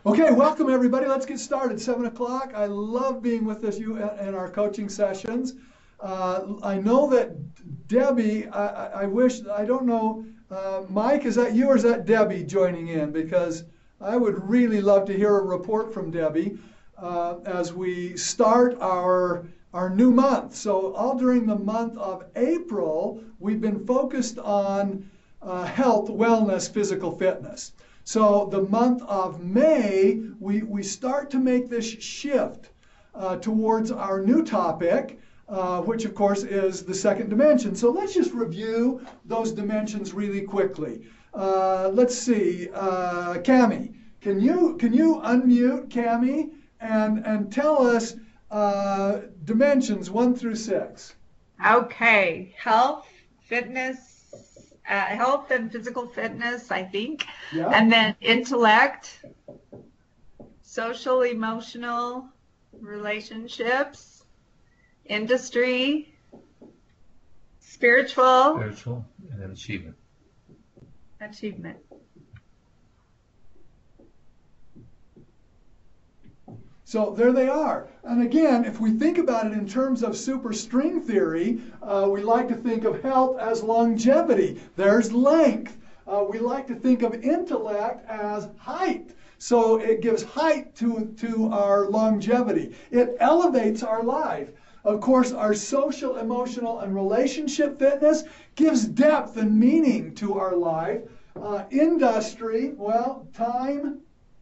Okay, welcome everybody. Let's get started. 7 o'clock. I love being with you in our coaching sessions. I know that Debbie, I wish, I don't know, Mike, is that you or is that Debbie joining in? Because I would really love to hear a report from Debbie as we start our new month. So all during the month of April, we've been focused on health, wellness, physical fitness. So the month of May, we start to make this shift towards our new topic, which of course is the second dimension. So let's just review those dimensions really quickly. Let's see, Cami, can you unmute Cami and tell us dimensions 1 through 6? Okay, health, fitness, health and physical fitness, I think. Yeah. And then intellect, social, emotional, relationships, industry, spiritual, and then achievement. So there they are. And again, if we think about it in terms of superstring theory, we like to think of health as longevity. There's length. We like to think of intellect as height. So it gives height to our longevity. It elevates our life. Of course, our social, emotional, and relationship fitness gives depth and meaning to our life. Industry, well, time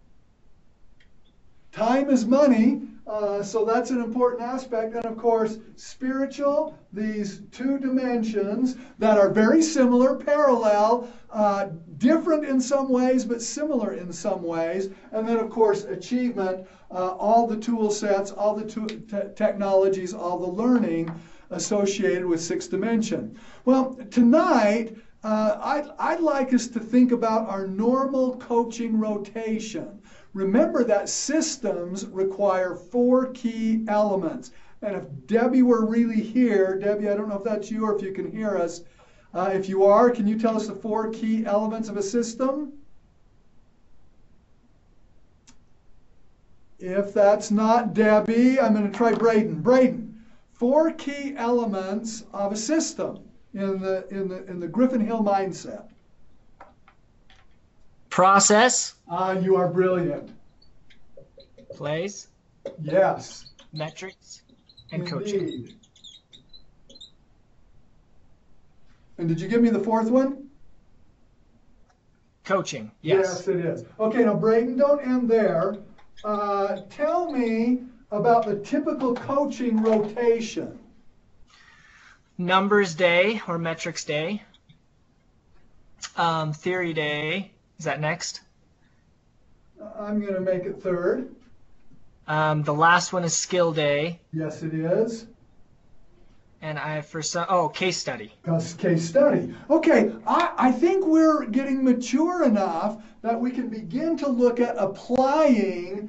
is money, so that's an important aspect. And of course, spiritual, these two dimensions that are very similar, parallel, different in some ways, but similar in some ways. And then of course, achievement, all the tool sets, all the technologies, all the learning associated with sixth dimension. Well, tonight, I'd like us to think about our normal coaching rotation. Remember that systems require 4 key elements. And if Debbie were really here, Debbie, I don't know if that's you or if you can hear us. If you are, can you tell us the 4 key elements of a system? If that's not Debbie, I'm going to try Braden. Braden, 4 key elements of a system in the Griffin Hill mindset. Process. You are brilliant. Plays. Yes. Metrics. And Indeed. Coaching. And did you give me the 4th one? Coaching. Yes. Yes, it is. Okay, now Braden, don't end there. Tell me about the typical coaching rotation. Numbers day or metrics day. Theory day. Is that next? I'm going to make it 3rd. The last one is skill day. Yes, it is. And case study. Case study. Okay, I think we're getting mature enough that we can begin to look at applying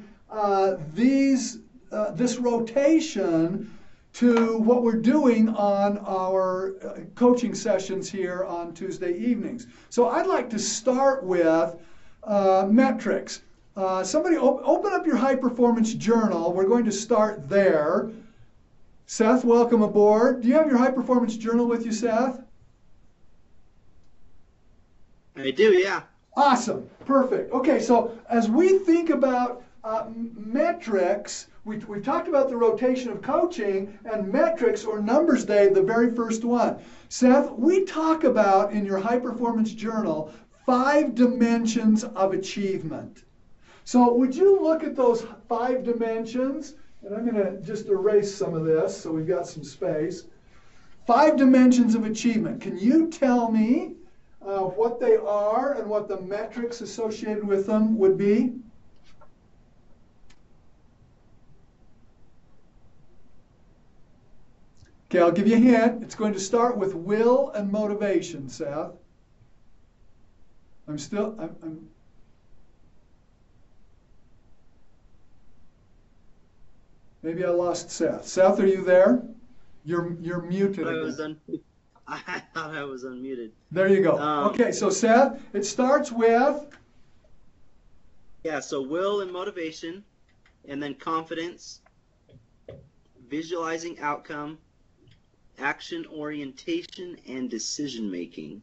this rotation to what we're doing on our coaching sessions here on Tuesday evenings. So I'd like to start with metrics. Somebody open up your high performance journal. We're going to start there. Seth, welcome aboard. Do you have your high performance journal with you, Seth? I do, yeah. Awesome. Perfect. Okay, so as we think about metrics, we've talked about the rotation of coaching and metrics or numbers day, the very first one. Seth, we talk about in your high performance journal 5 dimensions of achievement. So would you look at those 5 dimensions? And I'm going to just erase some of this so we've got some space. 5 dimensions of achievement. Can you tell me what they are and what the metrics associated with them would be? Okay, I'll give you a hint. It's going to start with will and motivation, Seth. Maybe I lost Seth. Seth, are you there? You're muted again. I thought I was unmuted. There you go. Okay, so Seth, it starts with Yeah, so will and motivation, and then confidence, visualizing outcome, action orientation, and decision making.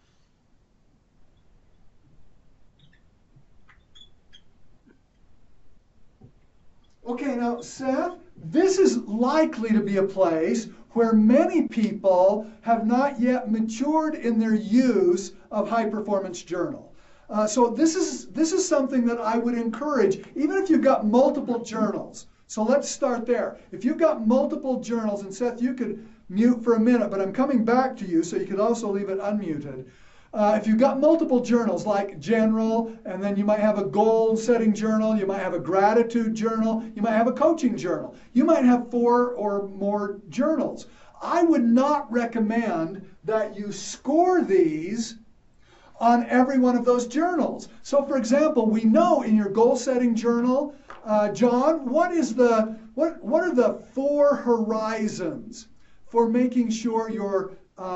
Okay, now, Seth, this is likely to be a place where many people have not yet matured in their use of High Performance Journal. So this is something that I would encourage, even if you've got multiple journals. So let's start there. If you've got multiple journals, and Seth, you could mute for a minute, but I'm coming back to you, so you could also leave it unmuted. If you've got multiple journals like general, and then you might have a goal setting journal, you might have a gratitude journal, you might have a coaching journal, you might have 4 or more journals. I would not recommend that you score these on every one of those journals. So for example, we know in your goal setting journal, John, what are the 4 horizons for making sure you're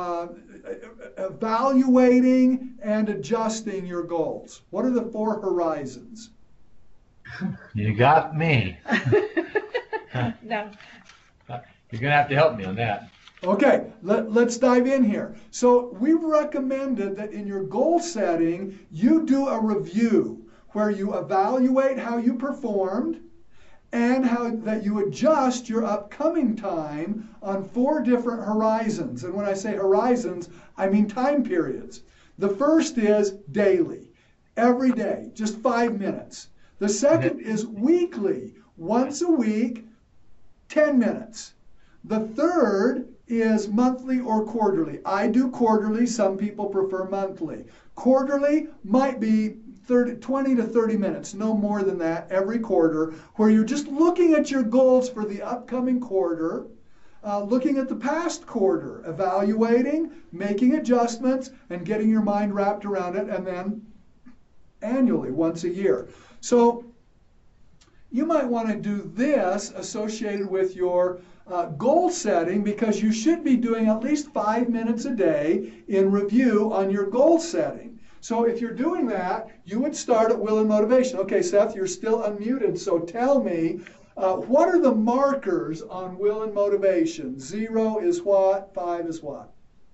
evaluating and adjusting your goals? What are the 4 horizons? You got me. No. You're going to have to help me on that. Okay, let's dive in here. So we've recommended that in your goal setting, you do a review where you evaluate how you performed and how that you adjust your upcoming time on 4 different horizons. And when I say horizons, I mean time periods. The first is daily, every day, just 5 minutes. The second is weekly, once a week, 10 minutes. The third is monthly or quarterly. I do quarterly, some people prefer monthly. Quarterly might be 20 to 30 minutes, no more than that, every quarter, where you're just looking at your goals for the upcoming quarter, looking at the past quarter, evaluating, making adjustments, and getting your mind wrapped around it, and then annually, once a year. So you might want to do this associated with your goal setting, because you should be doing at least 5 minutes a day in review on your goal setting. So if you're doing that, you would start at will and motivation. Okay, Seth, you're still unmuted, so tell me, what are the markers on will and motivation? 0 is what? 5 is what?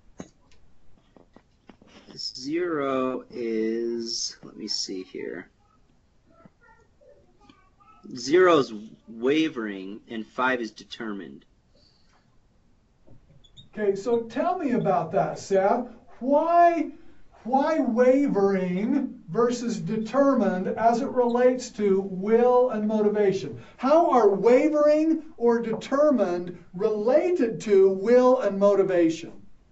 0 is, let me see here. 0 is wavering, and 5 is determined. Okay, so tell me about that, Seth. Why wavering versus determined as it relates to will and motivation? How are wavering or determined related to will and motivation?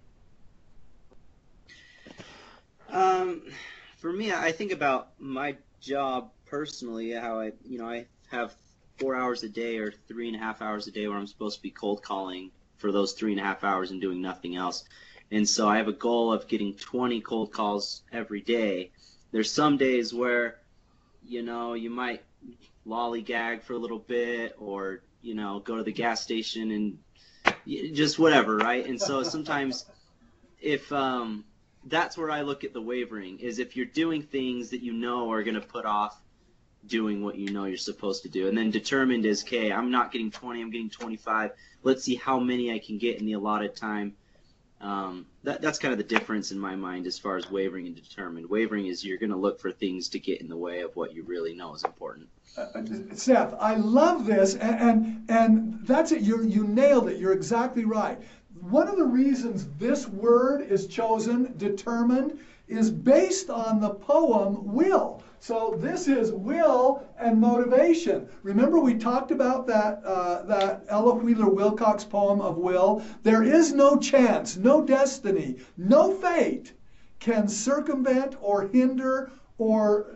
For me, I think about my job personally, how I have 4 hours a day or 3.5 hours a day where I'm supposed to be cold calling for those 3.5 hours and doing nothing else. And so I have a goal of getting 20 cold calls every day. There's some days where, you might lollygag for a little bit, or, go to the gas station and just whatever, right? And so sometimes if that's where I look at the wavering, is if you're doing things that are going to put off doing what you're supposed to do. And then determined is, okay, I'm not getting 20, I'm getting 25. Let's see how many I can get in the allotted time. That's kind of the difference in my mind as far as wavering and determined. Wavering is you're going to look for things to get in the way of what you really know is important. Seth, I love this, and that's it. You nailed it. You're exactly right. One of the reasons this word is chosen, determined, is based on the poem Will. So this is will and motivation. Remember we talked about that Ella Wheeler Wilcox poem of Will? There is no chance, no destiny, no fate can circumvent or hinder or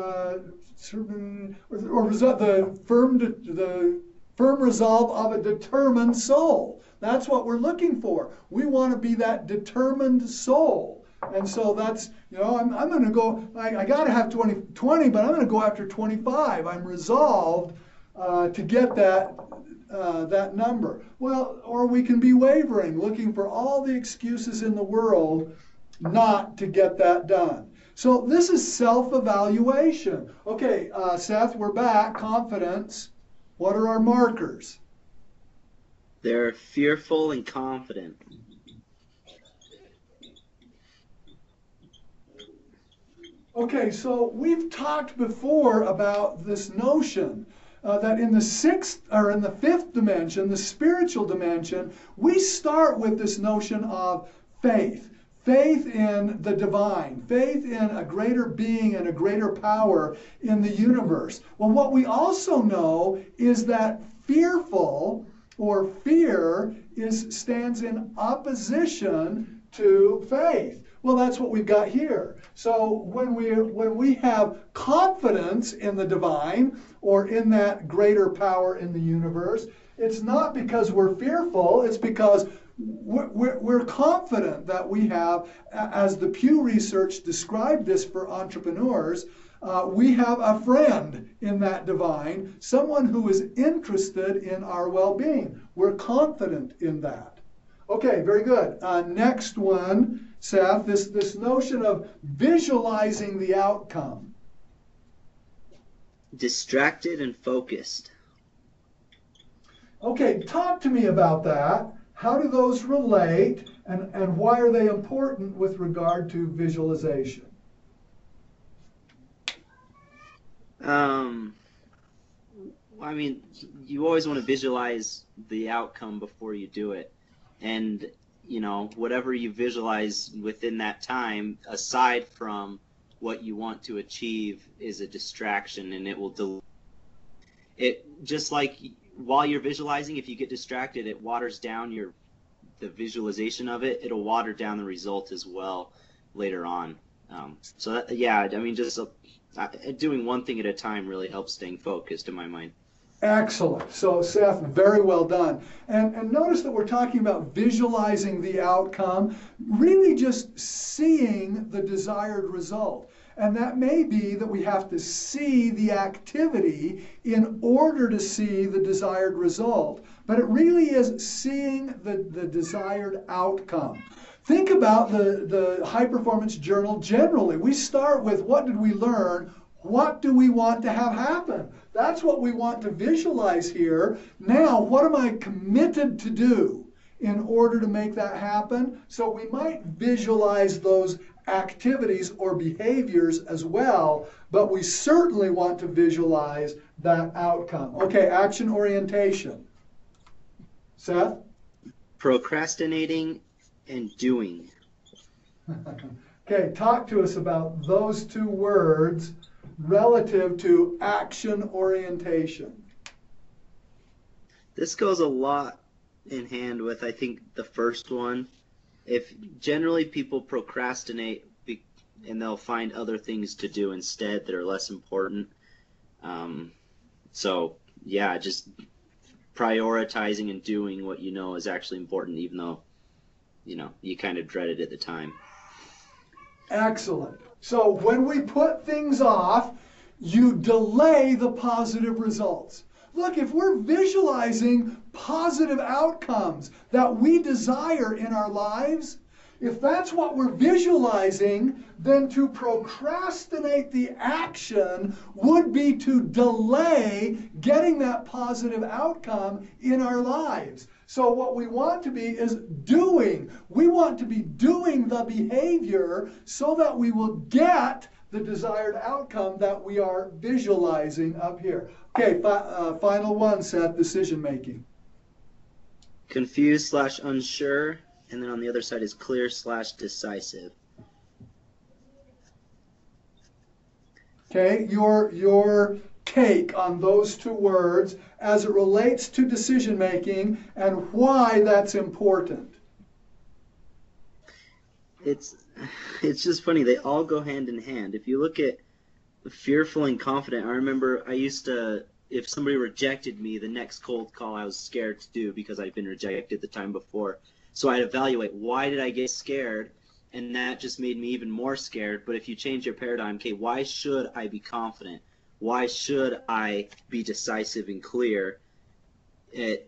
the firm resolve of a determined soul. That's what we're looking for. We want to be that determined soul. And so that's, I'm going to go, I got to have 20, but I'm going to go after 25. I'm resolved to get that number. Well, or we can be wavering, looking for all the excuses in the world not to get that done. So this is self-evaluation. Okay, Seth, we're back. Confidence. What are our markers? They're fearful and confident. Okay, so we've talked before about this notion that in the fifth dimension, the spiritual dimension, we start with this notion of faith. Faith in the divine, faith in a greater being and a greater power in the universe. Well, what we also know is that fearful or fear stands in opposition to faith. Well, that's what we've got here. So when we have confidence in the divine or in that greater power in the universe, it's not because we're fearful, it's because we're confident that we have, as the Pew Research described this for entrepreneurs, we have a friend in that divine, someone who is interested in our well-being. We're confident in that. Okay, very good. Next one, Seth, this notion of visualizing the outcome. Distracted and focused. Okay, talk to me about that. How do those relate, and why are they important with regard to visualization? I mean, you always want to visualize the outcome before you do it. And, you know, whatever you visualize within that time, aside from what you want to achieve, is a distraction, and it will just like while you're visualizing, if you get distracted, it waters down the visualization of it. It'll water down the result as well later on. Doing one thing at a time really helps staying focused in my mind. Excellent. So, Seth, very well done. And notice that we're talking about visualizing the outcome, really just seeing the desired result. And that may be that we have to see the activity in order to see the desired result. But it really is seeing the desired outcome. Think about the high performance journal generally. We start with what did we learn? What do we want to have happen? That's what we want to visualize here. Now, what am I committed to do in order to make that happen? So we might visualize those activities or behaviors as well, but we certainly want to visualize that outcome. Okay, action orientation. Seth? Procrastinating and doing. Okay, talk to us about those two words relative to action orientation. This goes a lot in hand with, I think, the first one. If generally people procrastinate and they'll find other things to do instead that are less important. Just prioritizing and doing what you know is actually important, even though, you know, you kind of dread it at the time. Excellent. So when we put things off, you delay the positive results. Look, if we're visualizing positive outcomes that we desire in our lives, if that's what we're visualizing, then to procrastinate the action would be to delay getting that positive outcome in our lives. So what we want to be is doing. We want to be doing the behavior so that we will get the desired outcome that we are visualizing up here. Okay, final one, Seth, decision making. Confused/unsure, and then on the other side is clear/decisive. Okay, your take on those two words as it relates to decision making and why that's important. It's just funny. They all go hand in hand. If you look at fearful and confident, I remember I used to, if somebody rejected me, the next cold call I was scared to do because I'd been rejected the time before. So I'd evaluate, why did I get scared? And that just made me even more scared. But if you change your paradigm, okay, why should I be confident? Why should I be decisive and clear? It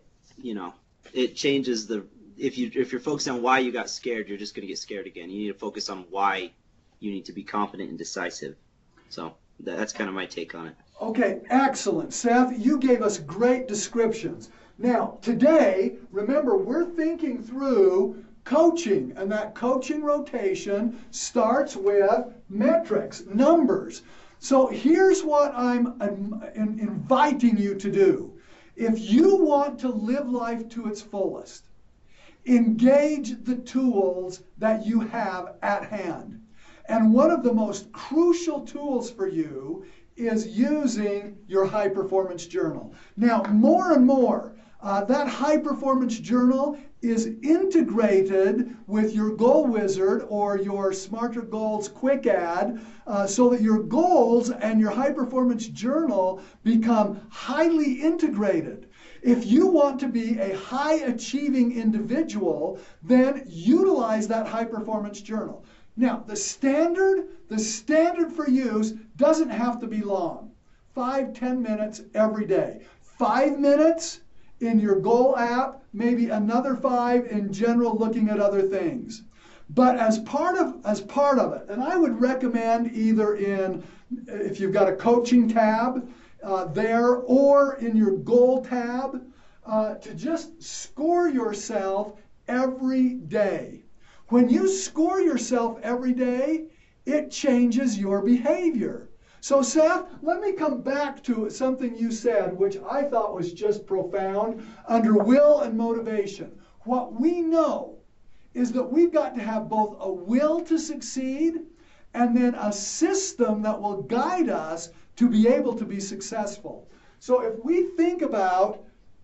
changes the, if you're focused on why you got scared, you're just going to get scared again. You need to focus on why you need to be confident and decisive. So that's kind of my take on it. Okay, excellent. Seth, you gave us great descriptions. Now, today, remember, we're thinking through coaching, and that coaching rotation starts with metrics, numbers. So here's what I'm inviting you to do. If you want to live life to its fullest, engage the tools that you have at hand. And one of the most crucial tools for you is using your high performance journal. Now, more and more, that high performance journal is integrated with your Goal Wizard or your Smarter Goals Quick Add, so that your goals and your high performance journal become highly integrated. If you want to be a high achieving individual, then utilize that high performance journal. Now, the standard for use doesn't have to be long. 5-10 minutes every day. 5 minutes in your goal app, maybe another 5 in general looking at other things. But as part of it, and I would recommend either if you've got a coaching tab there or in your goal tab, to just score yourself every day. When you score yourself every day, it changes your behavior. So Seth, let me come back to something you said, which I thought was just profound, under will and motivation. What we know is that we've got to have both a will to succeed and then a system that will guide us to be able to be successful. So if we think about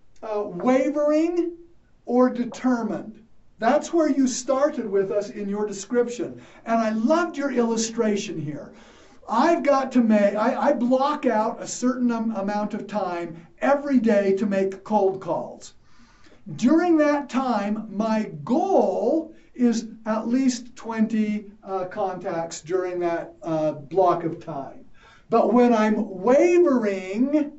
wavering or determined, that's where you started with us in your description. And I loved your illustration here. I block out a certain amount of time every day to make cold calls. During that time, my goal is at least 20 contacts during that block of time. But when I'm wavering,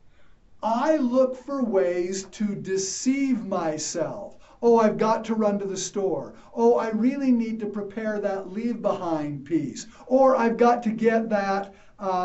I look for ways to deceive myself. Oh, I've got to run to the store. Oh, I really need to prepare that leave behind piece. Or I've got to get that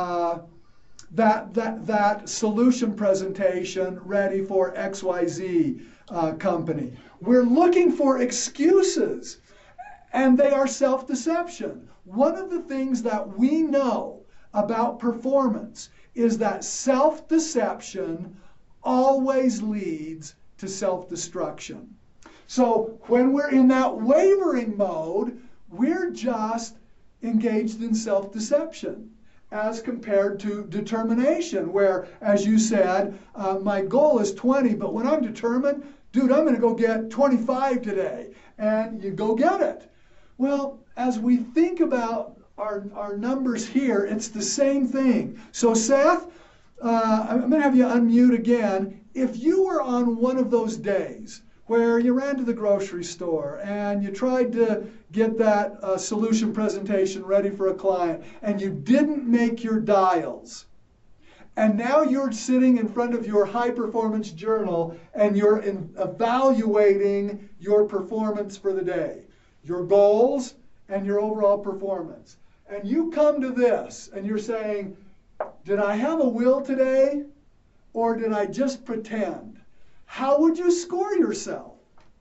solution presentation ready for XYZ company. We're looking for excuses, and they are self-deception. One of the things that we know about performance is that self-deception always leads to self-destruction. So when we're in that wavering mode, we're just engaged in self-deception as compared to determination, where, as you said, my goal is 20, but when I'm determined, dude, I'm going to go get 25 today, and you go get it. Well, as we think about our numbers here, it's the same thing. So Seth, I'm going to have you unmute again. If you were on one of those days where you ran to the grocery store and you tried to get that solution presentation ready for a client and you didn't make your dials, and now you're sitting in front of your high performance journal and you're evaluating your performance for the day, your goals and your overall performance. And you come to this and you're saying, did I have a will today or did I just pretend? How would you score yourself?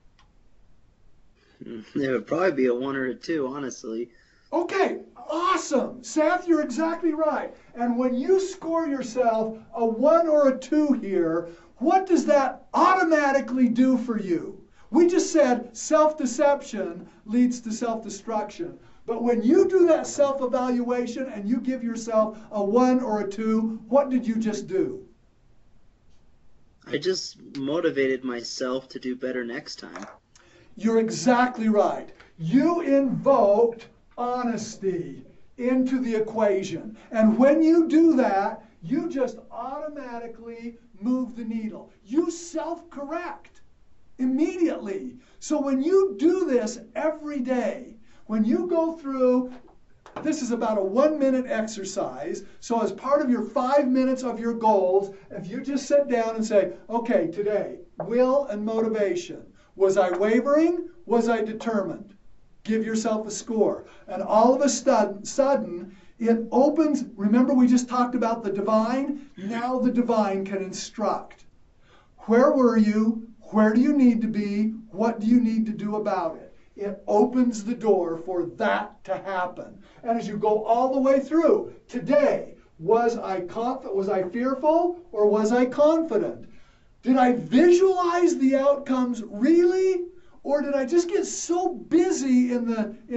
It would probably be a 1 or a 2, honestly. Okay, awesome. Seth, you're exactly right. And when you score yourself a 1 or a 2 here, what does that automatically do for you? We just said self-deception leads to self-destruction. But when you do that self-evaluation and you give yourself a 1 or a 2, what did you just do? I just motivated myself to do better next time. You're exactly right. You invoked honesty into the equation. And when you do that, you just automatically move the needle. You self-correct immediately. So when you do this every day, when you go through, this is about a 1-minute exercise. So as part of your 5 minutes of your goals, if you just sit down and say, okay, today, will and motivation. Was I wavering? Was I determined? give yourself a score. And all of a sudden, it opens. Remember, we just talked about the divine? Now the divine can instruct. Where were you? Where do you need to be? What do you need to do about it? It opens the door for that to happen. And as you go all the way through, today, was I fearful or was I confident? Did I visualize the outcomes really? Or did I just get so busy in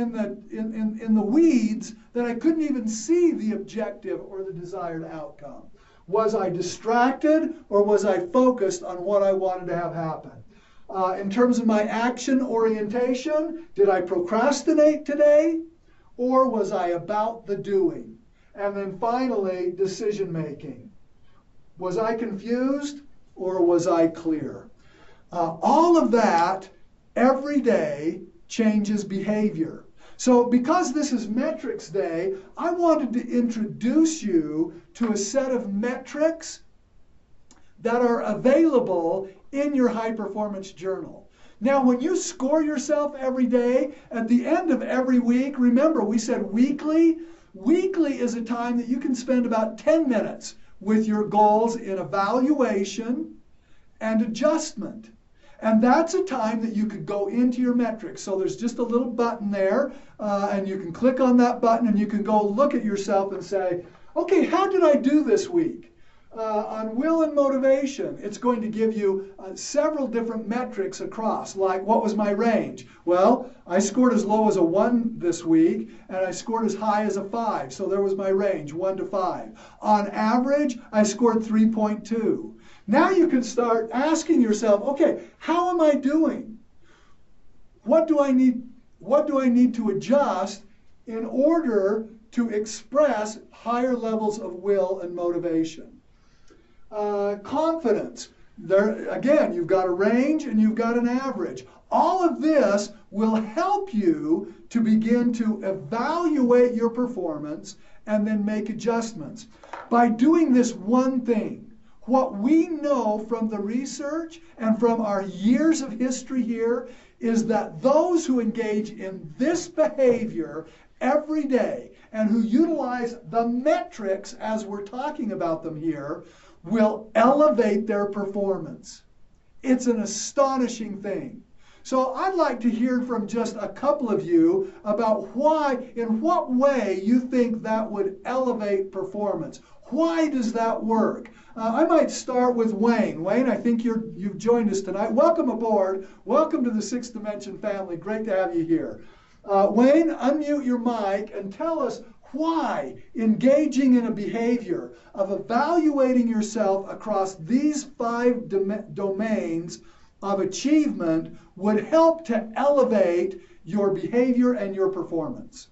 the weeds that I couldn't even see the objective or the desired outcome? Was I distracted or was I focused on what I wanted to have happen? In terms of my action orientation, did I procrastinate today or was I about the doing? And then finally, decision making. Was I confused or was I clear? All of that every day changes behavior. So because this is Metrics Day, I wanted to introduce you to a set of metrics that are available in your high performance journal. Now, when you score yourself every day, at the end of every week, remember we said weekly. Weekly is a time that you can spend about 10 minutes with your goals in evaluation and adjustment. And that's a time that you could go into your metrics. So there's just a little button there, and you can click on that button and you can go look at yourself and say, okay, how did I do this week? On will and motivation, it's going to give you several different metrics across, like what was my range? Well, I scored as low as a 1 this week, and I scored as high as a 5, so there was my range, 1 to 5. On average, I scored 3.2. Now you can start asking yourself, okay, how am I doing? What do I need to adjust in order to express higher levels of will and motivation? Confidence. There again, you've got a range and you've got an average. All of this will help you to begin to evaluate your performance and then make adjustments. By doing this one thing, what we know from the research and from our years of history here is that those who engage in this behavior every day and who utilize the metrics as we're talking about them here will elevate their performance. It's an astonishing thing. So I'd like to hear from just a couple of you about in what way you think that would elevate performance. Why does that work? I might start with Wayne. Wayne, I think you've joined us tonight. Welcome aboard. Welcome to the Sixth Dimension family. Great to have you here. Wayne, unmute your mic and tell us why engaging in a behavior of evaluating yourself across these 5 domains of achievement would help to elevate your behavior and your performance.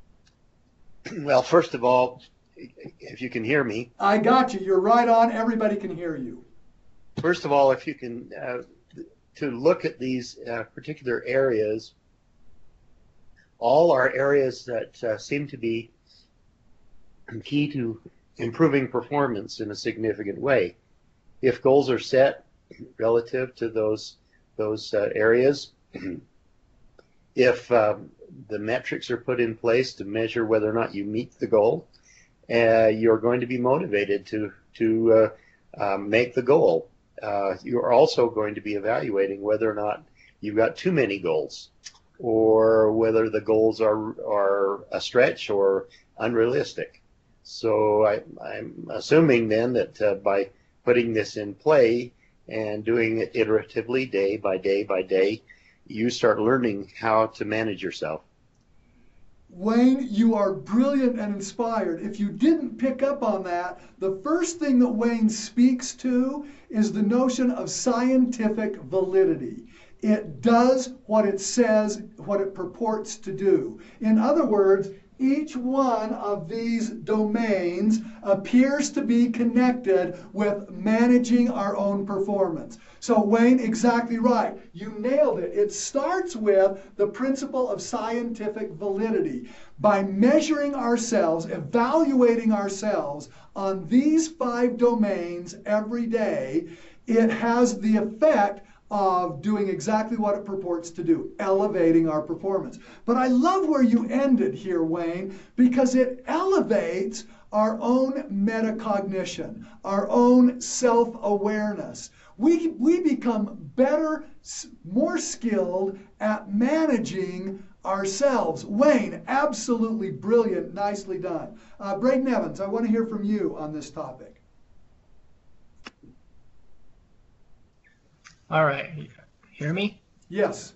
Well, first of all, if you can hear me. I got you. You're right on. Everybody can hear you. First of all, if you can, to look at these particular areas, all are areas that seem to be key to improving performance in a significant way. If goals are set relative to those areas, if the metrics are put in place to measure whether or not you meet the goal, you're going to be motivated to make the goal. You're also going to be evaluating whether or not you've got too many goals, or whether the goals are a stretch or unrealistic. So I'm assuming then that by putting this in play and doing it iteratively, day by day by day, you start learning how to manage yourself. Wayne, you are brilliant and inspired. If you didn't pick up on that, the first thing that Wayne speaks to is the notion of scientific validity. It does what it says, what it purports to do. In other words, each one of these domains appears to be connected with managing our own performance. So Wayne, exactly right. You nailed it. It starts with the principle of scientific validity. By measuring ourselves, evaluating ourselves on these 5 domains every day, it has the effect of doing exactly what it purports to do, elevating our performance. But I love where you ended here, Wayne, because it elevates our own metacognition, our own self-awareness. We become better, more skilled at managing ourselves. Wayne, absolutely brilliant, nicely done. Braden Evans, I want to hear from you on this topic. All right. Hear me? Yes.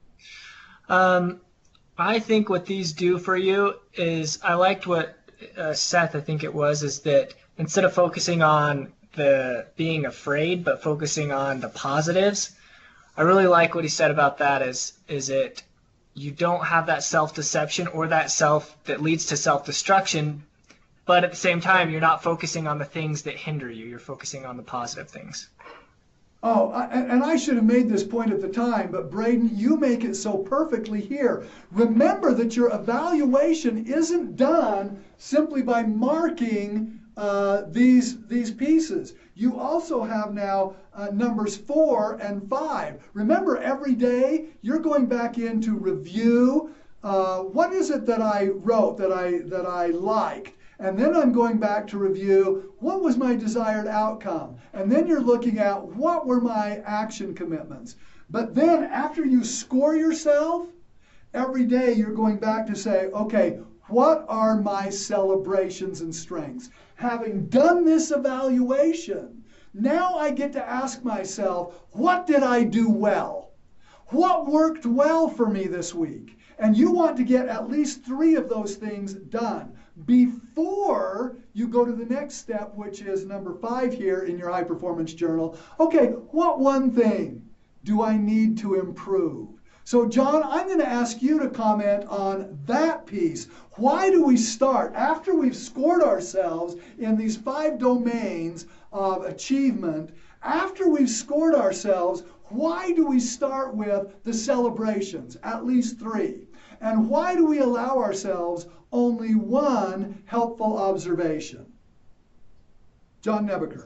I think what these do for you is, I liked what Seth, I think it was, is that instead of focusing on the being afraid, but focusing on the positives, I really like what he said about that is it you don't have that self-deception or that that leads to self-destruction, but at the same time, you're not focusing on the things that hinder you. You're focusing on the positive things. Oh, and I should have made this point at the time, but Braden, you make it so perfectly here. Remember that your evaluation isn't done simply by marking these pieces. You also have now numbers 4 and 5. Remember, every day you're going back in to review what is it that I wrote that I liked. And then I'm going back to review what was my desired outcome. And then you're looking at what were my action commitments. But then after you score yourself, every day you're going back to say, okay, what are my celebrations and strengths? Having done this evaluation, now I get to ask myself, what did I do well? What worked well for me this week? And you want to get at least 3 of those things done before you go to the next step, which is number 5 here in your high performance journal. Okay, what one thing do I need to improve? So John, I'm going to ask you to comment on that piece. Why do we start, after we've scored ourselves in these 5 domains of achievement, after we've scored ourselves, why do we start with the celebrations, at least 3? And why do we allow ourselves only 1 helpful observation? John Nebaker.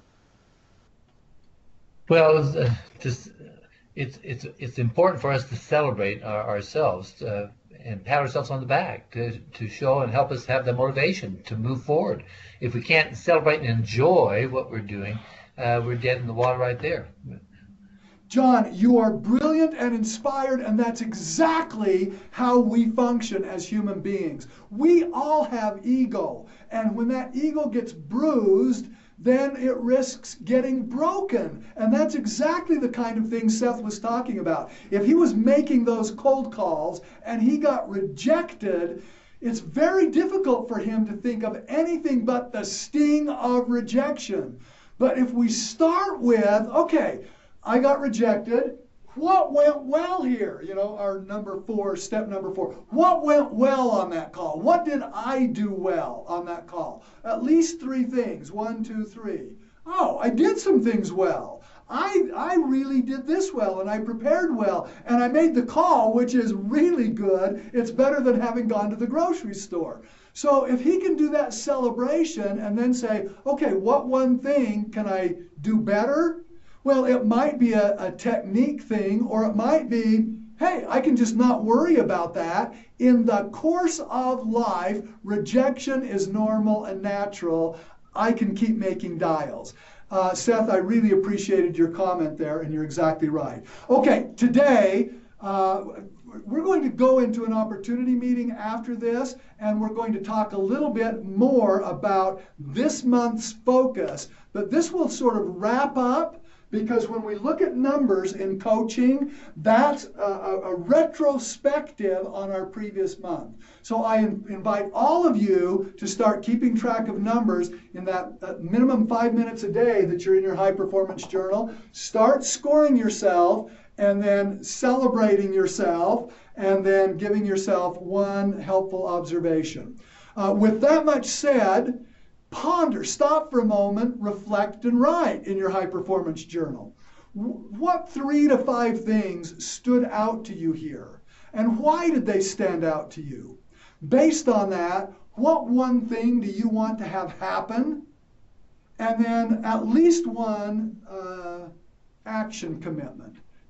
Well, it's important for us to celebrate ourselves and pat ourselves on the back to show and help us have the motivation to move forward. If we can't celebrate and enjoy what we're doing, we're dead in the water right there. John, you are brilliant and inspired, and that's exactly how we function as human beings. We all have ego, and when that ego gets bruised, then it risks getting broken. And that's exactly the kind of thing Seth was talking about. If he was making those cold calls and he got rejected, it's very difficult for him to think of anything but the sting of rejection. But if we start with, okay, I got rejected. What went well here? You know, our number 4, step number 4. What went well on that call? What did I do well on that call? At least 3 things. 1, 2, 3. Oh, I did some things well. I really did this well, and I prepared well, and I made the call, which is really good. It's better than having gone to the grocery store. So if he can do that celebration and then say, okay, what one thing can I do better? Well, it might be a technique thing, or it might be, hey, I can just not worry about that. In the course of life, rejection is normal and natural. I can keep making dials. Seth, I really appreciated your comment there, and you're exactly right. Okay, today, we're going to go into an opportunity meeting after this, and we're going to talk a little bit more about this month's focus. But this will sort of wrap up, because when we look at numbers in coaching, that's a retrospective on our previous month. So I invite all of you to start keeping track of numbers in that minimum 5 minutes a day that you're in your high performance journal. Start scoring yourself and then celebrating yourself and then giving yourself 1 helpful observation. With that much said, ponder, stop for a moment, reflect, and write in your high performance journal. What 3 to 5 things stood out to you here? And why did they stand out to you? Based on that, what one thing do you want to have happen? And then at least 1 action commitment.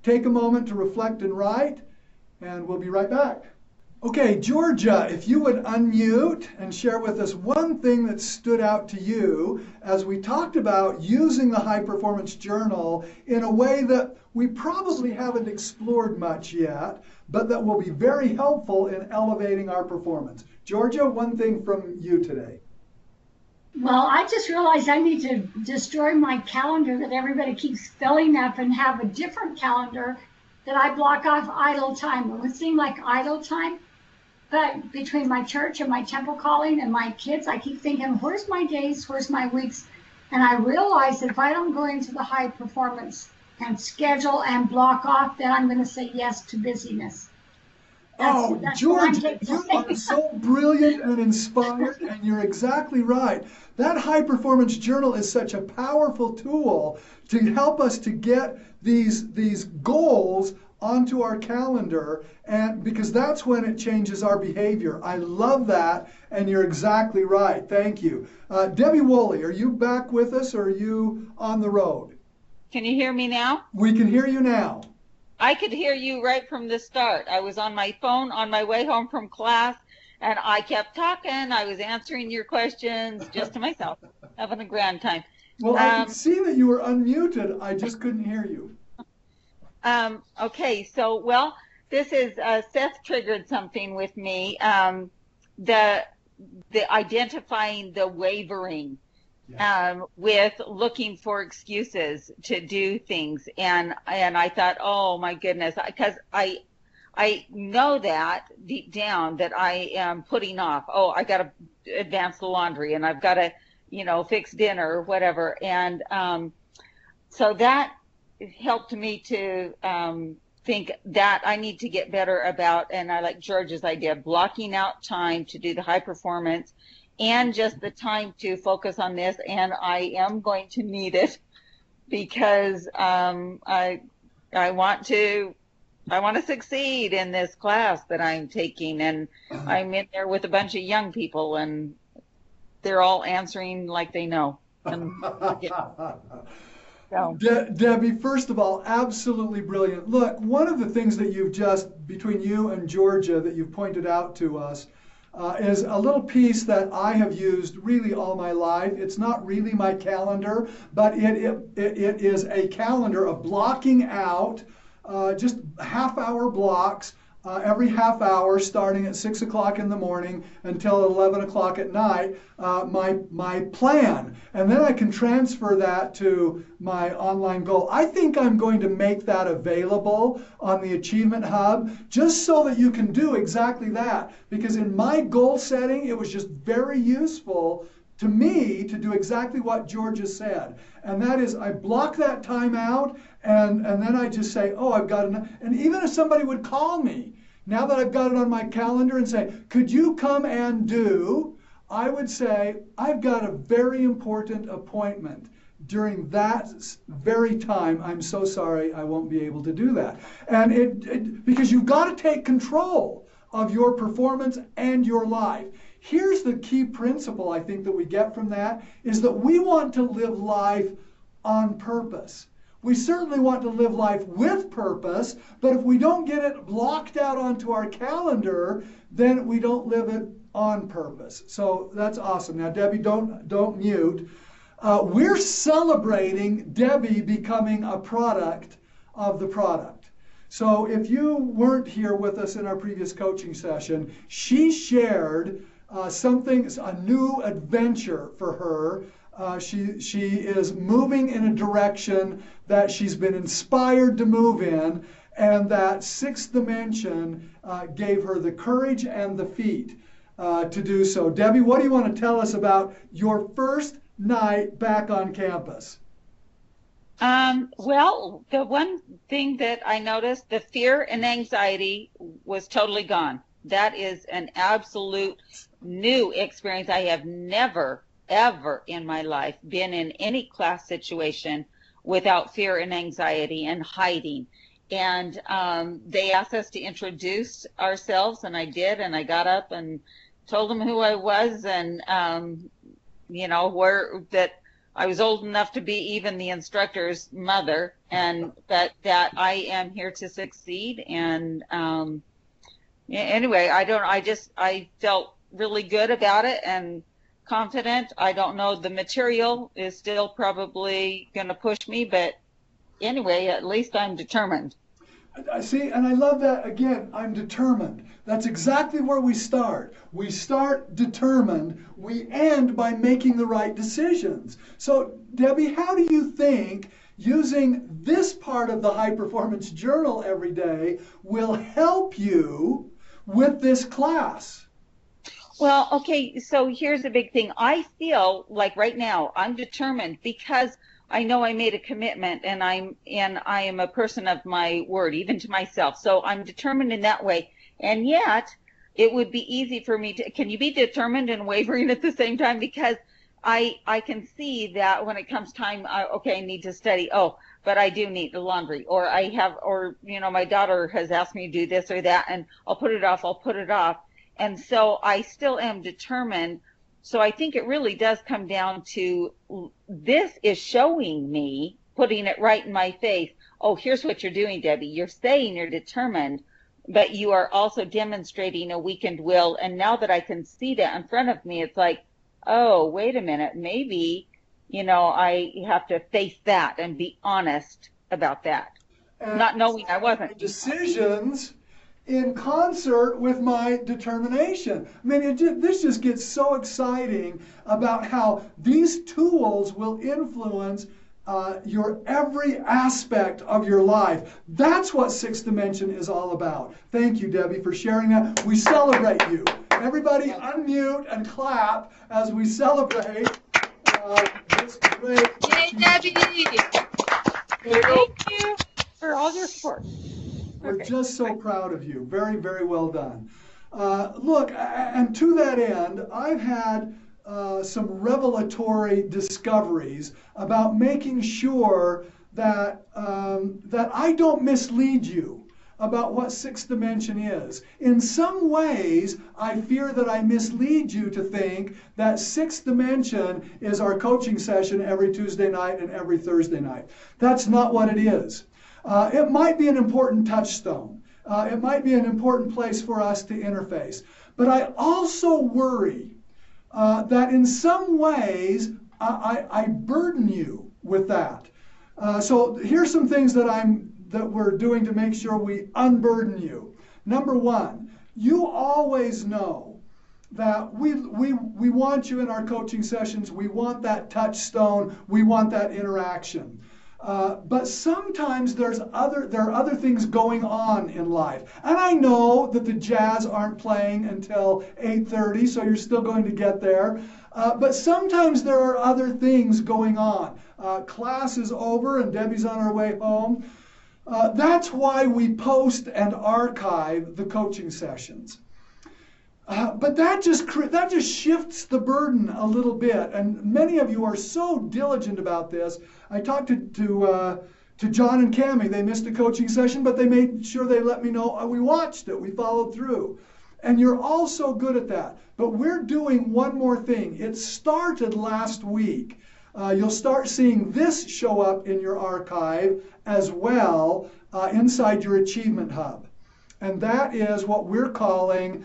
take a moment to reflect and write, and we'll be right back. Okay, Georgia, if you would unmute and share with us one thing that stood out to you as we talked about using the High Performance Journal in a way that we probably haven't explored much yet, but that will be very helpful in elevating our performance. Georgia, one thing from you today. Well, I just realized I need to destroy my calendar that everybody keeps filling up and have a different calendar that I block off idle time. It would seem like idle time, but between my church and my temple calling and my kids, I keep thinking, where's my days, where's my weeks? And I realize that if I don't go into the high performance and schedule and block off, then I'm going to say yes to busyness. That's George, you are so brilliant and inspired, and you're exactly right. That High Performance Journal is such a powerful tool to help us to get these goals onto our calendar, and because that's when it changes our behavior. I love that, and you're exactly right. Thank you. Debbie Woolley, are you back with us, or are you on the road? Can you hear me now? We can hear you now. I could hear you right from the start. I was on my phone on my way home from class, and I kept talking. I was answering your questions just to myself, having a grand time. Well, I could see that you were unmuted. I just couldn't hear you. Okay, so, well, this is, Seth triggered something with me, the identifying the wavering. With looking for excuses to do things, and I thought, oh my goodness, because I know that deep down that I am putting off. Oh, I got to advance the laundry, and I've got to, fix dinner or whatever, and so that helped me to think that I need to get better about, and I like George's idea, blocking out time to do the high performance. And just the time to focus on this, and I am going to need it because I want to succeed in this class that I'm taking, and I'm in there with a bunch of young people, and they're all answering like they know. And, so. Debbie, first of all, absolutely brilliant. Look, one of the things that you've just, between you and Georgia, that you've pointed out to us is a little piece that I have used really all my life. It's not really my calendar, but it is a calendar of blocking out just half-hour blocks every half hour, starting at 6 o'clock in the morning until 11 o'clock at night, my plan. And then I can transfer that to my online goal. I think I'm going to make that available on the Achievement Hub, just so that you can do exactly that. Because in my goal setting, it was just very useful to me to do exactly what George has said. And that is, I block that time out, and then I just say, oh, I've got enough. And even if somebody would call me, now that I've got it on my calendar, and say, could you come and do, I would say, I've got a very important appointment during that very time. I'm so sorry, I won't be able to do that. And because you've got to take control of your performance and your life. Here's the key principle I think that we get from that, is that we want to live life on purpose. We certainly want to live life with purpose, but if we don't get it blocked out onto our calendar, then we don't live it on purpose. So that's awesome. Now, Debbie, don't mute. We're celebrating Debbie becoming a product of the product. So if you weren't here with us in our previous coaching session, she shared a new adventure for her. She is moving in a direction that she's been inspired to move in, and that sixth dimension gave her the courage and the feet to do so. Debbie, what do you want to tell us about your first night back on campus? Well, the one thing that I noticed, the fear and anxiety was totally gone. That is an absolute new experience. I have never, ever in my life been in any class situation without fear and anxiety and hiding. And they asked us to introduce ourselves, and I did, and I got up and told them who I was, and I was old enough to be even the instructor's mother, and that I am here to succeed. And anyway, I felt really good about it and confident. I don't know, the material is still probably going to push me, but anyway, at least I'm determined. I see, and I love that. Again, I'm determined. That's exactly where we start. We start determined. We end by making the right decisions. So, Debbie, how do you think using this part of the High Performance Journal every day will help you with this class? Well, okay, so here's the big thing. I feel like right now I'm determined because I know I made a commitment, and I am a person of my word, even to myself. So I'm determined in that way. And yet it would be easy for me to, can you be determined and wavering at the same time? Because I can see that when it comes time, I need to study. Oh, but I do need the laundry, or my daughter has asked me to do this or that, and I'll put it off. And so I still am determined. So I think it really does come down to, this is showing me, putting it right in my face. Oh, here's what you're doing, Debbie. You're saying you're determined, but you are also demonstrating a weakened will. And now that I can see that in front of me, it's like, oh, wait a minute. Maybe, I have to face that and be honest about that. And not knowing I wasn't. Decisions in concert with my determination. I mean, this just gets so exciting about how these tools will influence your every aspect of your life. That's what Sixth Dimension is all about. Thank you, Debbie, for sharing that. We celebrate you. Everybody unmute and clap as we celebrate this great... Yay, Debbie! Thank you for all your support. We're just so proud of you. Very, very well done. Look, and to that end, I've had some revelatory discoveries about making sure that I don't mislead you about what Sixth Dimension is. In some ways, I fear that I mislead you to think that Sixth Dimension is our coaching session every Tuesday night and every Thursday night. That's not what it is. It might be an important touchstone. It might be an important place for us to interface. But I also worry that in some ways I burden you with that. So here's some things that we're doing to make sure we unburden you. Number one, you always know that we want you in our coaching sessions. We want that touchstone. We want that interaction. But sometimes there are other things going on in life. And I know that the Jazz aren't playing until 8:30, so you're still going to get there. But sometimes there are other things going on. Class is over and Debbie's on her way home. That's why we post and archive the coaching sessions. But that just shifts the burden a little bit, and many of you are so diligent about this. I talked to John and Cammie. They missed a coaching session, but they made sure they let me know we watched it, we followed through. And you're all so good at that. But we're doing one more thing. It started last week. You'll start seeing this show up in your archive as well inside your Achievement Hub. And that is what we're calling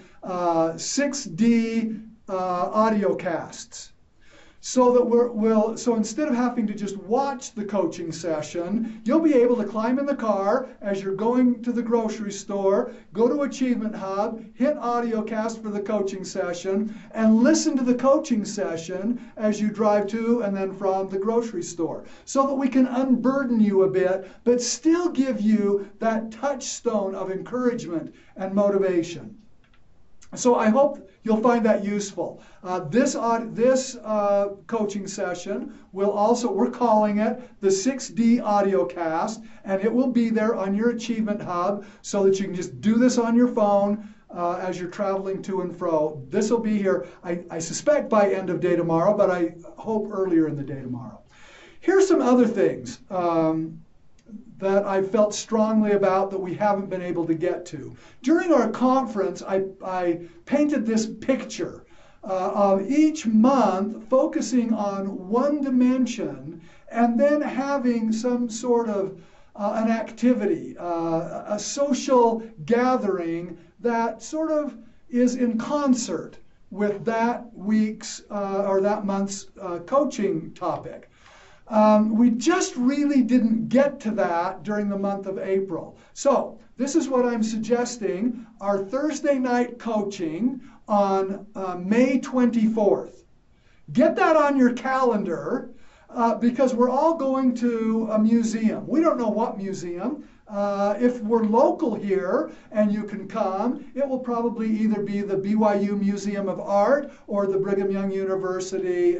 6D audio casts. So that so instead of having to just watch the coaching session, you'll be able to climb in the car as you're going to the grocery store, go to Achievement Hub, hit audio cast for the coaching session, and listen to the coaching session as you drive to and then from the grocery store, so that we can unburden you a bit, but still give you that touchstone of encouragement and motivation. So I hope you'll find that useful. This coaching session we're calling it the 6D audio cast, and it will be there on your Achievement Hub so that you can just do this on your phone as you're traveling to and fro. This will be here, I suspect by end of day tomorrow, but I hope earlier in the day tomorrow. Here's some other things that I felt strongly about that we haven't been able to get to. During our conference, I painted this picture of each month focusing on one dimension and then having some sort of an activity, a social gathering that sort of is in concert with that week's or that month's coaching topic. We just really didn't get to that during the month of April. So this is what I'm suggesting, our Thursday night coaching on May 24th. Get that on your calendar because we're all going to a museum. We don't know what museum. If we're local here and you can come, it will probably either be the BYU Museum of Art or the Brigham Young University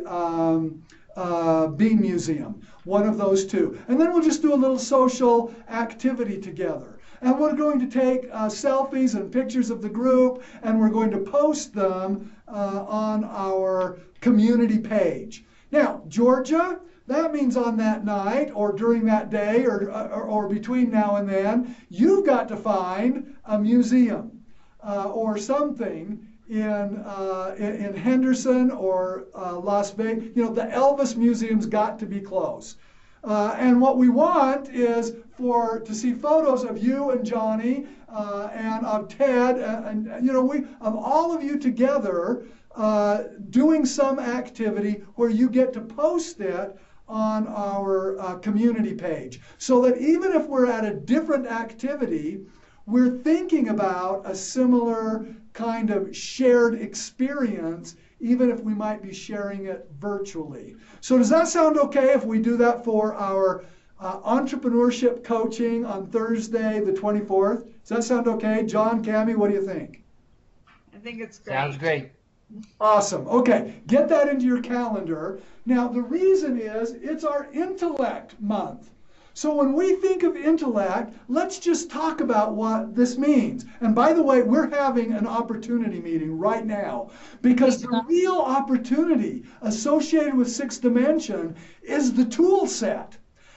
Bean Museum, one of those two. And then we'll just do a little social activity together. And we're going to take selfies and pictures of the group, and we're going to post them on our community page. Now, Georgia, that means on that night or during that day or between now and then, you've got to find a museum or something in Henderson or Las Vegas. You know, the Elvis Museum's got to be close. And what we want is to see photos of you and Johnny and of Ted and you know, of all of you together doing some activity where you get to post it on our community page, so that even if we're at a different activity, we're thinking about a similar kind of shared experience, even if we might be sharing it virtually. So does that sound okay if we do that for our entrepreneurship coaching on Thursday, the 24th? Does that sound okay? John, Cammie, what do you think? I think it's great. Sounds great. Awesome. Okay, get that into your calendar. Now, the reason is it's our intellect month. So when we think of intellect, let's just talk about what this means. And by the way, we're having an opportunity meeting right now because the real opportunity associated with Sixth Dimension is the tool set.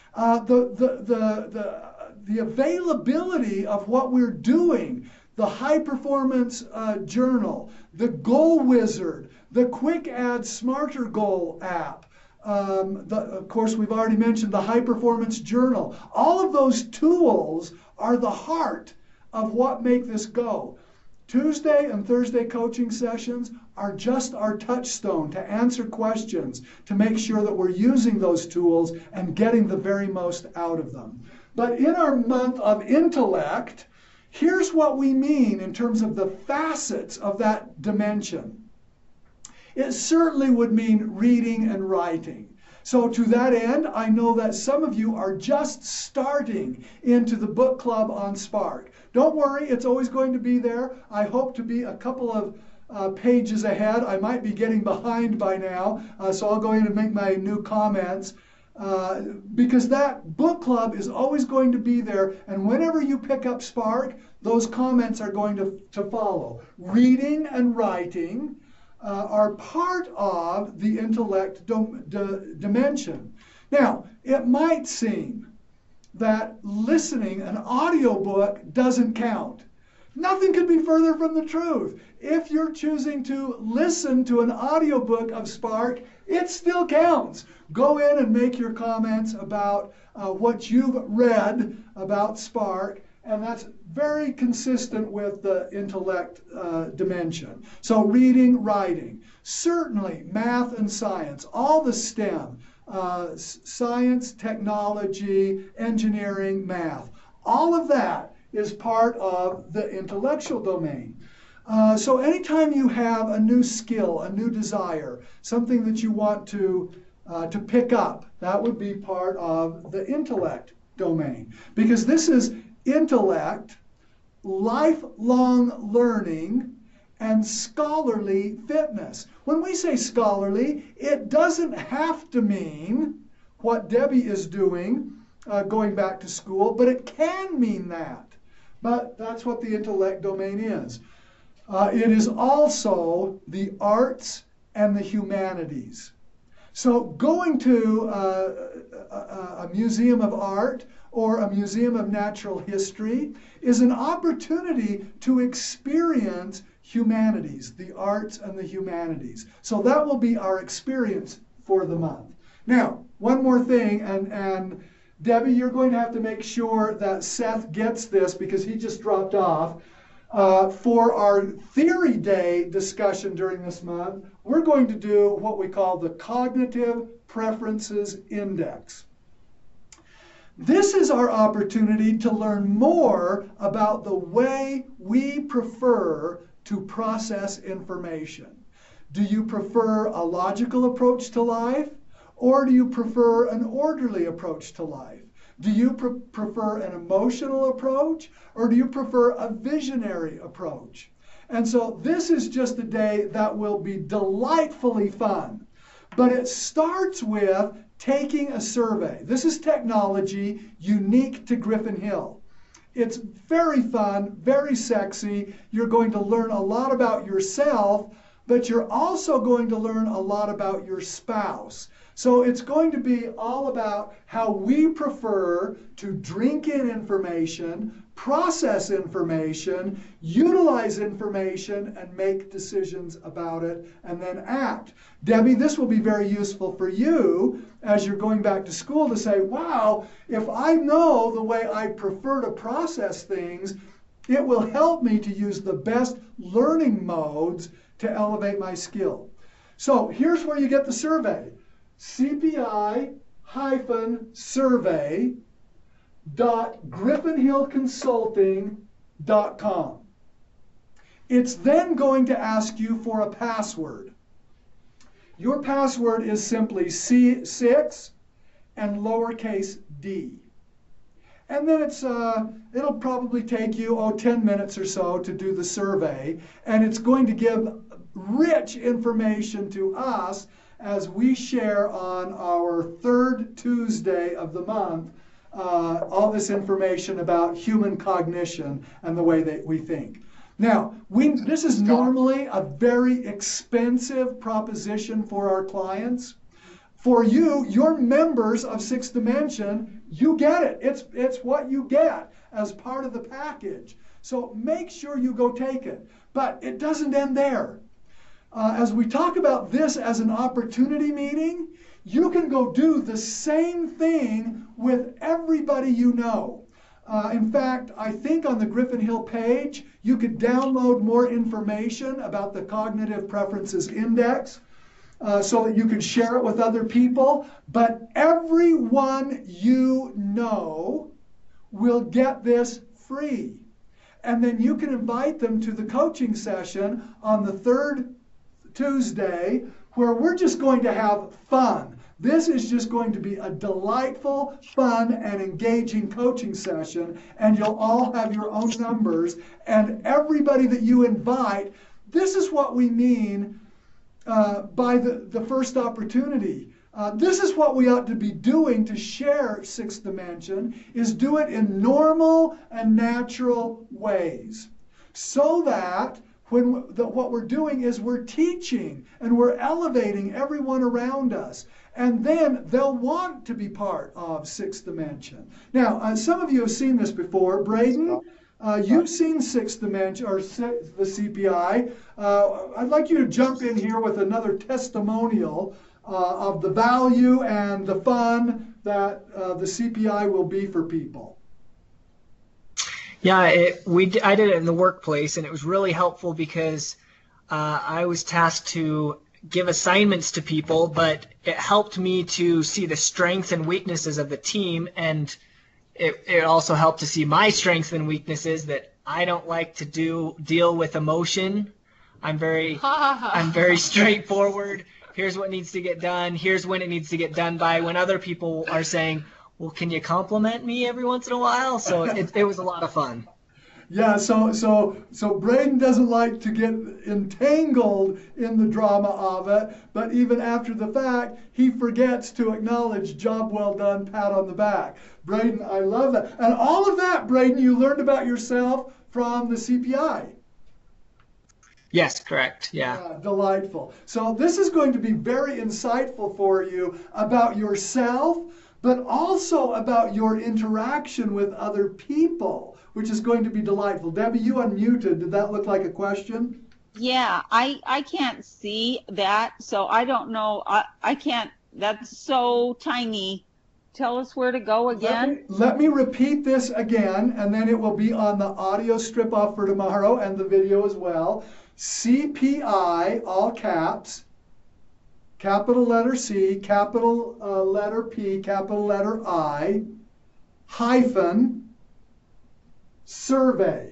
The availability of what we're doing, the high performance journal, the Goal Wizard, the Quick Add Smarter Goal app. Of course, we've already mentioned the high performance journal. All of those tools are the heart of what make this go. Tuesday and Thursday coaching sessions are just our touchstone to answer questions, to make sure that we're using those tools and getting the very most out of them. But in our month of intellect, here's what we mean in terms of the facets of that dimension. It certainly would mean reading and writing. So to that end, I know that some of you are just starting into the book club on Spark. Don't worry, it's always going to be there. I hope to be a couple of pages ahead. I might be getting behind by now, so I'll go in and make my new comments. Because that book club is always going to be there, and whenever you pick up Spark, those comments are going to follow. Reading and writing are part of the intellect dimension. Now, it might seem that listening an audiobook doesn't count. Nothing could be further from the truth. If you're choosing to listen to an audiobook of Spark, it still counts. Go in and make your comments about what you've read about Spark, and that's very consistent with the intellect dimension. So reading, writing, certainly math and science, all the STEM, science, technology, engineering, math, all of that is part of the intellectual domain. So anytime you have a new skill, a new desire, something that you want to pick up, that would be part of the intellect domain. Because this is intellect, lifelong learning, and scholarly fitness. When we say scholarly, it doesn't have to mean what Debbie is doing, going back to school, but it can mean that. But that's what the intellect domain is. It is also the arts and the humanities. So going to a museum of art or a museum of natural history is an opportunity to experience humanities, the arts and the humanities. So that will be our experience for the month. Now, one more thing, and Debbie, you're going to have to make sure that Seth gets this because he just dropped off. For our Theory Day discussion during this month, we're going to do what we call the Cognitive Preferences Index. This is our opportunity to learn more about the way we prefer to process information. Do you prefer a logical approach to life, or do you prefer an orderly approach to life? Do you prefer an emotional approach, or do you prefer a visionary approach? And so this is just a day that will be delightfully fun. But it starts with taking a survey. This is technology unique to Griffin Hill. It's very fun, very sexy. You're going to learn a lot about yourself, but you're also going to learn a lot about your spouse. So it's going to be all about how we prefer to drink in information, process information, utilize information, and make decisions about it, and then act. Debbie, this will be very useful for you as you're going back to school to say, wow, if I know the way I prefer to process things, it will help me to use the best learning modes to elevate my skill. So here's where you get the survey. cpi-survey.griffinhillconsulting.com. It's then going to ask you for a password. Your password is simply C6 and lowercase d. And then it'll probably take you 10 minutes or so to do the survey, and it's going to give rich information to us as we share on our third Tuesday of the month all this information about human cognition and the way that we think. Now, this is normally a very expensive proposition for our clients. For you, you're members of Sixth Dimension, you get it. It's what you get as part of the package. So make sure you go take it. But it doesn't end there. As we talk about this as an opportunity meeting, you can go do the same thing with everybody you know. In fact, I think on the Griffin Hill page, you could download more information about the Cognitive Preferences Index so that you could share it with other people. But everyone you know will get this free. And then you can invite them to the coaching session on the third Tuesday, where we're just going to have fun. This is just going to be a delightful, fun, and engaging coaching session, and you'll all have your own numbers. And everybody that you invite, this is what we mean by the first opportunity. This is what we ought to be doing to share Sixth Dimension, is do it in normal and natural ways, so that what we're doing is we're teaching and we're elevating everyone around us. And then they'll want to be part of Sixth Dimension. Now, some of you have seen this before. Braden, you've seen Sixth Dimension, or the CPI. I'd like you to jump in here with another testimonial of the value and the fun that the CPI will be for people. Yeah, I did it in the workplace, and it was really helpful because I was tasked to give assignments to people, but it helped me to see the strengths and weaknesses of the team, and it also helped to see my strengths and weaknesses, that I don't like to deal with emotion. I'm very straightforward. Here's what needs to get done. Here's when it needs to get done by. When other people are saying, well, can you compliment me every once in a while? So it was a lot of fun. Yeah, so Braden doesn't like to get entangled in the drama of it, but even after the fact, he forgets to acknowledge job well done, pat on the back. Braden, I love that. And all of that, Braden, you learned about yourself from the CPI. Yes, correct. Yeah. Delightful. So this is going to be very insightful for you about yourself, but also about your interaction with other people, which is going to be delightful. Debbie, you unmuted. Did that look like a question? Yeah, I can't see that, so I don't know. I can't. That's so tiny. Tell us where to go again. Let me repeat this again, and then it will be on the audio strip off for tomorrow and the video as well. CPI, all caps, capital letter C, capital letter P, capital letter I, hyphen, survey.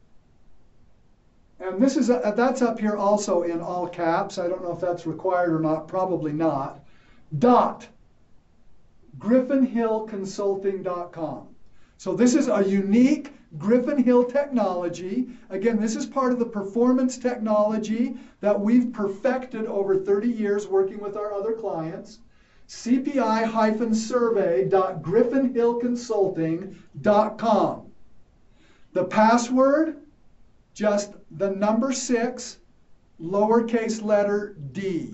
And this is that's up here also in all caps. I don't know if that's required or not, probably not. Dot. GriffinHillConsulting.com. So this is a unique Griffin Hill technology. Again, this is part of the performance technology that we've perfected over 30 years working with our other clients. CPI-survey.GriffinHillConsulting.com. The password, just the number 6, lowercase letter d.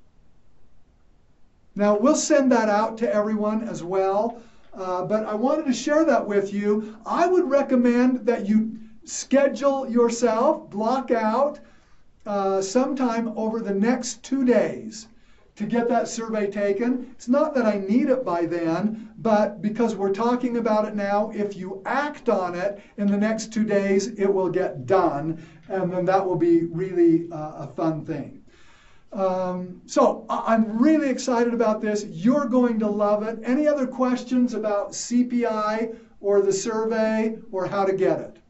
Now, we'll send that out to everyone as well, but I wanted to share that with you. I would recommend that you schedule yourself, block out sometime over the next 2 days to get that survey taken. It's not that I need it by then, but because we're talking about it now, if you act on it in the next 2 days, it will get done, and then that will be really a fun thing. So I'm really excited about this. You're going to love it. Any other questions about CPI or the survey or how to get it?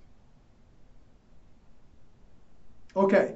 Okay.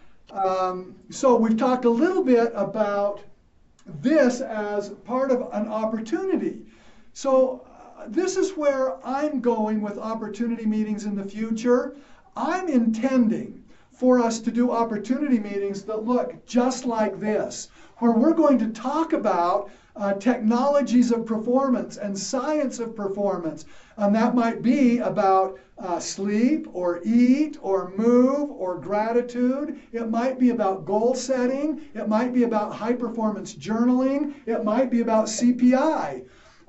So we've talked a little bit about this as part of an opportunity. So this is where I'm going with opportunity meetings in the future. I'm intending for us to do opportunity meetings that look just like this, where we're going to talk about technologies of performance and science of performance. And that might be about sleep or eat or move or gratitude. It might be about goal setting. It might be about high performance journaling. It might be about CPI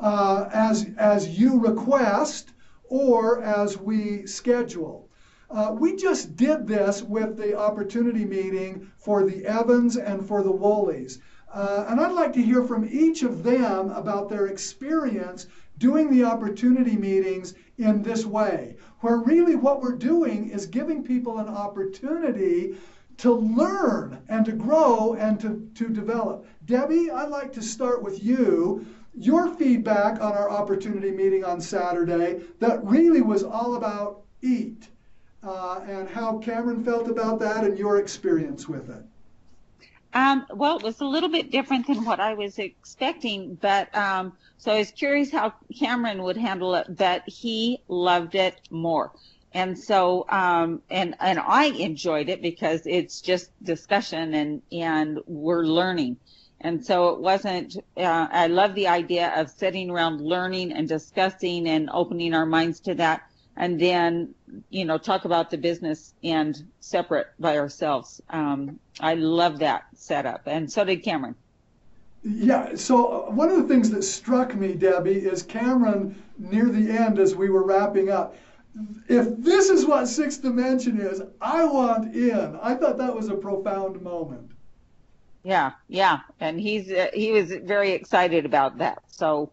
as you request or as we schedule. We just did this with the opportunity meeting for the Evans and for the Wooleys. And I'd like to hear from each of them about their experience doing the opportunity meetings in this way, where really what we're doing is giving people an opportunity to learn and to grow and to develop. Debbie, I'd like to start with you. Your feedback on our opportunity meeting on Saturday that really was all about EAT. And how Cameron felt about that and your experience with it. Well, it was a little bit different than what I was expecting, but so I was curious how Cameron would handle it, but he loved it more. And so, and I enjoyed it because it's just discussion and we're learning. And so it wasn't, I love the idea of sitting around learning and discussing and opening our minds to that. And then, talk about the business and separate by ourselves. I love that setup. And so did Cameron. Yeah, so one of the things that struck me, Debbie, is Cameron near the end as we were wrapping up. If this is what Sixth Dimension is, I want in. I thought that was a profound moment. Yeah. And he was very excited about that. So,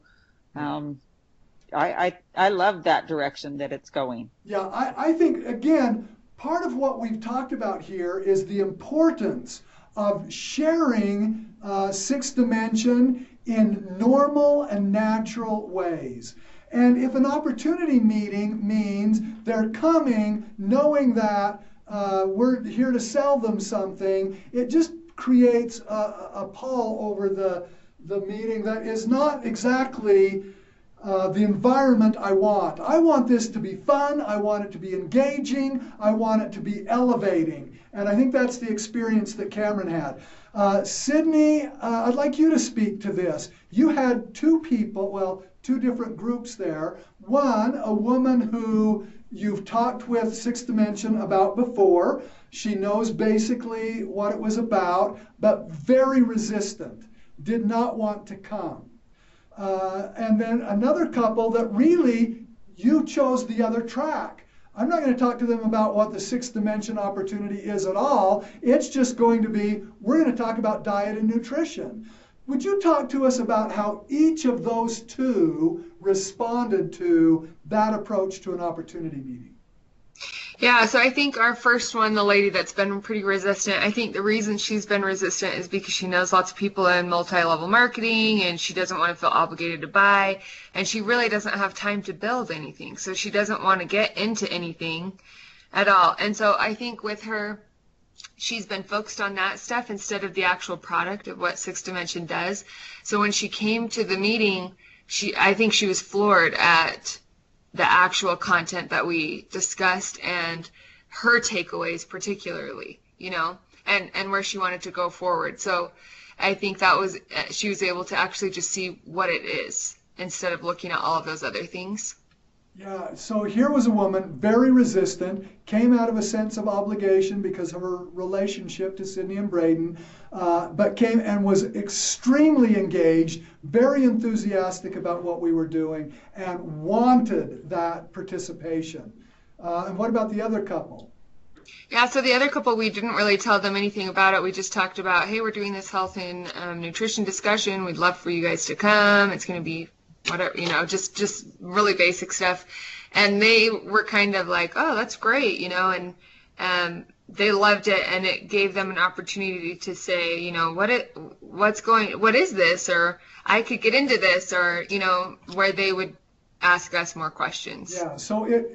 I love that direction that it's going. Yeah, I think, again, part of what we've talked about here is the importance of sharing Sixth Dimension in normal and natural ways. And if an opportunity meeting means they're coming knowing that we're here to sell them something, it just creates a pall over the meeting that is not exactly the environment I want. I want this to be fun. I want it to be engaging. I want it to be elevating. And I think that's the experience that Cameron had. Sydney, I'd like you to speak to this. You had two different groups there. One, a woman who you've talked with Sixth Dimension about before. She knows basically what it was about, but very resistant, did not want to come. And then another couple that really you chose the other track. I'm not going to talk to them about what the sixth dimension opportunity is at all. It's just going to be, we're going to talk about diet and nutrition. Would you talk to us about how each of those two responded to that approach to an opportunity meeting? Yeah, so I think our first one, the lady that's been pretty resistant, I think the reason she's been resistant is because she knows lots of people in multi-level marketing and she doesn't want to feel obligated to buy, and she really doesn't have time to build anything. So she doesn't want to get into anything at all. And so I think with her, she's been focused on that stuff instead of the actual product of what Sixth Dimension does. So when she came to the meeting, I think she was floored at the actual content that we discussed and her takeaways particularly, and where she wanted to go forward. So I think that was, she was able to actually just see what it is instead of looking at all of those other things. Yeah, so here was a woman very resistant, came out of a sense of obligation because of her relationship to Sydney and Braden, but came and was extremely engaged, very enthusiastic about what we were doing, and wanted that participation. And what about the other couple? Yeah, so the other couple, we didn't really tell them anything about it. We just talked about, hey, we're doing this health and nutrition discussion. We'd love for you guys to come. It's going to be whatever, just really basic stuff. And they were kind of like, oh, that's great, and they loved it, and it gave them an opportunity to say, what is this, or I could get into this, or, where they would ask us more questions. Yeah, so it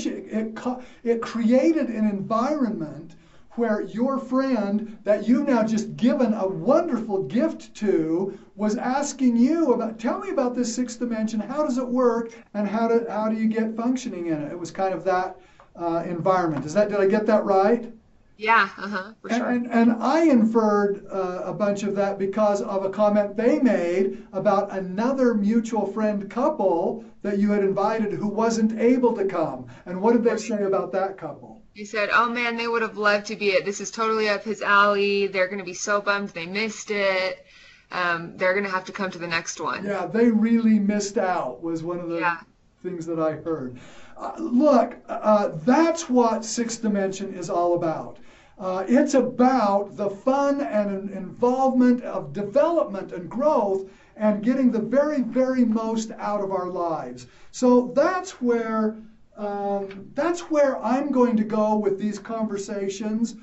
created an environment where your friend that you've now just given a wonderful gift to was asking you about, tell me about this sixth dimension, how does it work, and how do you get functioning in it? It was kind of that environment. Did I get that right? Yeah, for sure. And I inferred a bunch of that because of a comment they made about another mutual friend couple that you had invited who wasn't able to come. And what did they say about that couple? He said, oh man, they would have loved to be it. This is totally up his alley. They're going to be so bummed they missed it. They're going to have to come to the next one. Yeah, they really missed out was one of the things that I heard. Look, that's what Sixth Dimension is all about. It's about the fun and involvement of development and growth and getting the very, very most out of our lives. So that's where I'm going to go with these conversations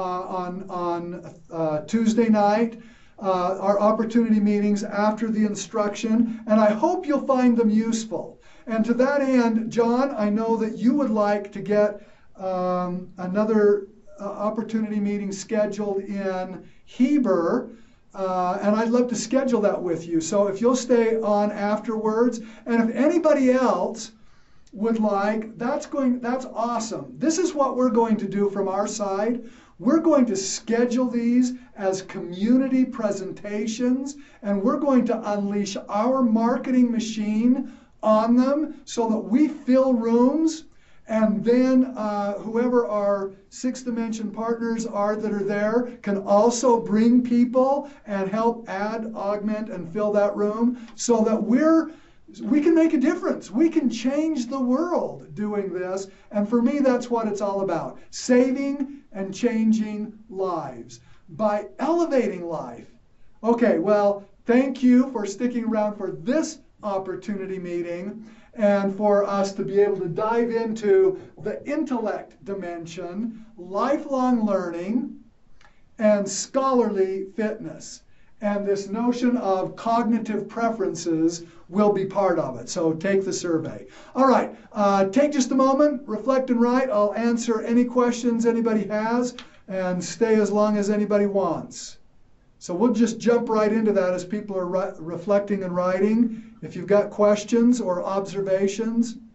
on Tuesday night, our opportunity meetings after the instruction, and I hope you'll find them useful. And to that end, John, I know that you would like to get another opportunity meeting scheduled in Heber, and I'd love to schedule that with you. So if you'll stay on afterwards, and if anybody else would like, that's awesome. This is what we're going to do from our side. We're going to schedule these as community presentations, and we're going to unleash our marketing machine on them so that we fill rooms, and then whoever our Sixth Dimension partners are that are there can also bring people and help add, augment, and fill that room so that we can make a difference. We can change the world doing this. And for me, that's what it's all about. Saving and changing lives by elevating life. Okay, well, thank you for sticking around for this opportunity meeting and for us to be able to dive into the intellect dimension, lifelong learning, and scholarly fitness. And this notion of cognitive preferences will be part of it. So take the survey. All right, take just a moment, reflect and write. I'll answer any questions anybody has and stay as long as anybody wants. So we'll just jump right into that as people are reflecting and writing. If you've got questions or observations.